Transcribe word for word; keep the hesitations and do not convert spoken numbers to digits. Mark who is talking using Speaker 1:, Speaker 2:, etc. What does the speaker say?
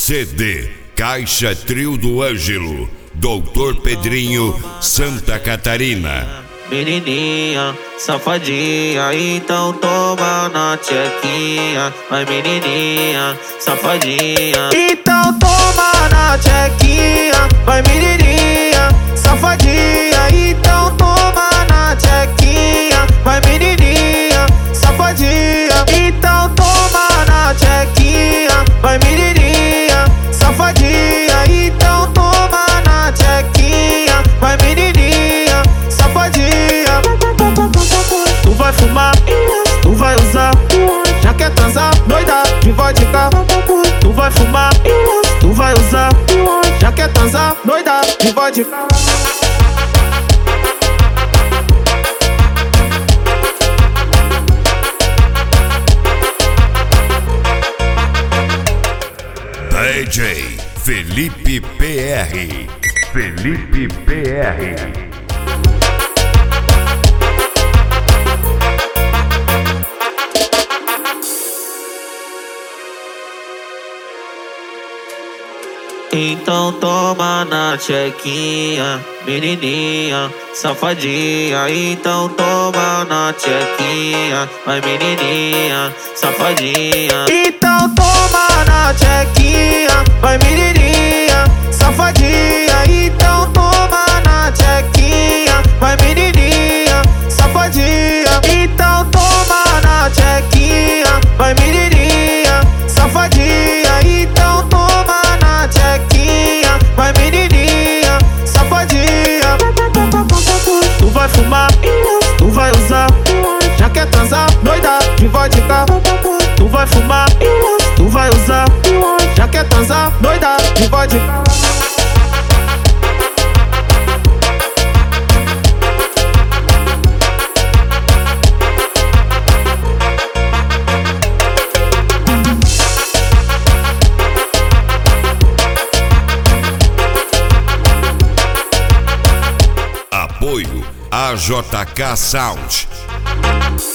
Speaker 1: C D Caixa Trio do Ângelo, doutor Pedrinho, Santa Catarina.
Speaker 2: Menininha, safadinha, então toma na tchequinha. Vai menininha, safadinha,
Speaker 3: então toma na tchequinha. Vai menininha, safadinha, então toma na tchequinha. Vai menininha, safadinha, então toma na tchequinha. Vai menininha, safadinha, então toma na tchequinha. Vai menininha, safadinha. Tu vai fumar, tu vai usar, já quer transar, doida de vodka. Tu vai fumar, tu vai usar, já quer transar, doida de vodka.
Speaker 1: D J Felipe P R. Felipe P R.
Speaker 2: então toma na tchequinha. Menininha, safadinha, então toma na tchequinha. Vai menininha, safadinha,
Speaker 3: então toma na tchequinha. Vai menininha, safadinha, então toma na tchequinha. Vai menininha, safadinha, então toma na tchequinha. Vai menininha, safadinha, então toma na tchequinha. Vai menininha, safadinha. Tu vai fumar, tu vai usar, já quer transar, doida de vodka. Tu vai fumar, tu vai usar, já quer transar, doida de vodka.
Speaker 1: Apoio A J K Sound.